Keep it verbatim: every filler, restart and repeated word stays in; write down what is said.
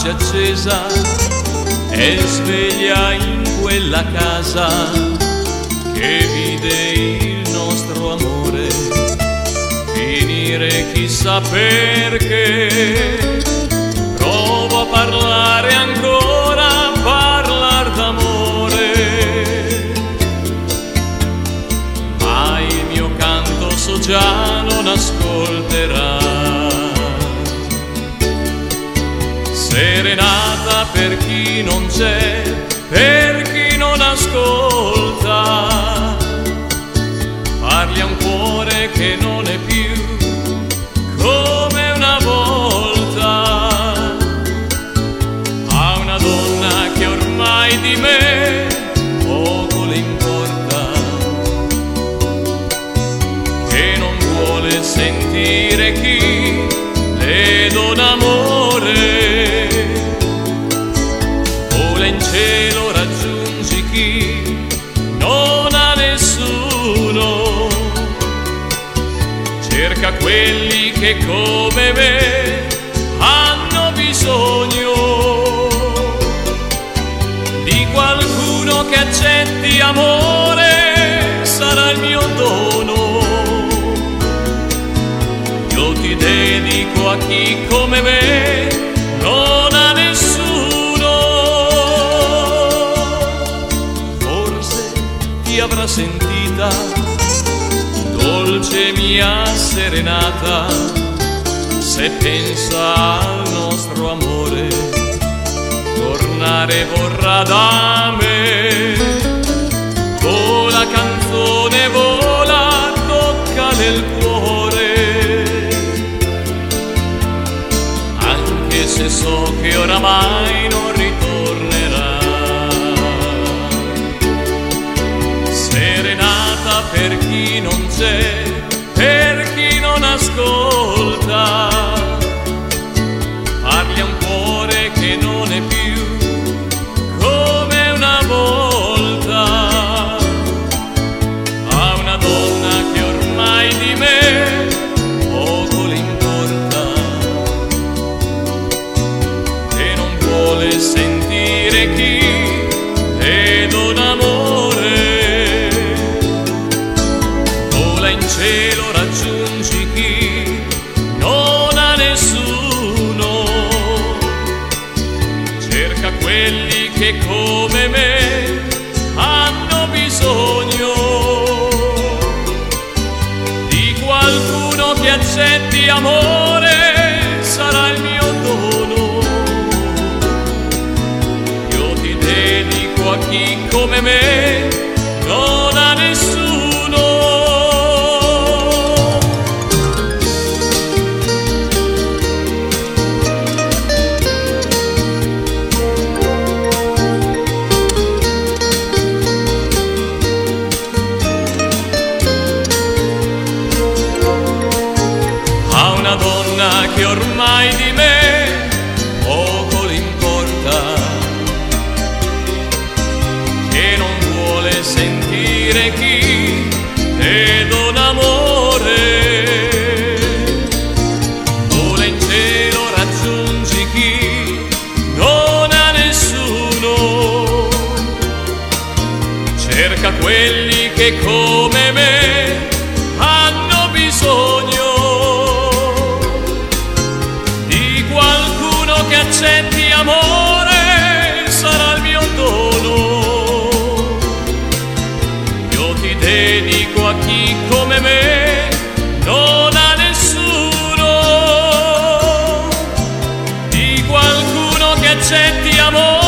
luce accesa e sveglia in quella casa che vide il nostro amore finire chissà perché. Provo a parlare ancora, a parlar d'amore, ma il mio canto so già non ascolterà. Serenata per chi non c'è, per chi non ascolta, parli a un cuore che non è più come una volta, a una donna che ormai di me poco le importa, che non vuole sentire chi le dona amore. In cielo raggiungi chi non ha nessuno, cerca quelli che come me hanno bisogno di qualcuno che accetti amore, sarà il mio dono. Io ti dedico a chi come me non ha nessuno. Avrà sentita dolce mia serenata, se pensa al nostro amore tornare vorrà da me. Vola canzone, vola, tocca nel cuore, anche se so che oramai non ritornerà. Serenata per chi non c'è, per chi non ascolta, parli a un cuore che non è più come una volta, a una donna che ormai di me poco le importa, che non vuole sentire chi le dona amore. In cielo raggiungi chi non ha nessuno, cerca quelli che come me hanno bisogno di qualcuno che accetti amore, sarà il mio dono. Io ti dedico a chi come me non ha nessuno. Una donna che ormai di me poco le importa, che non vuole sentire chi le dona amore. Vola in cielo raggiungi chi non ha nessuno, cerca quelli che come me hanno bisogno che accetti amore, sarà il mio dono. Io ti dedico a chi come me non ha nessuno, di qualcuno che accetti amore.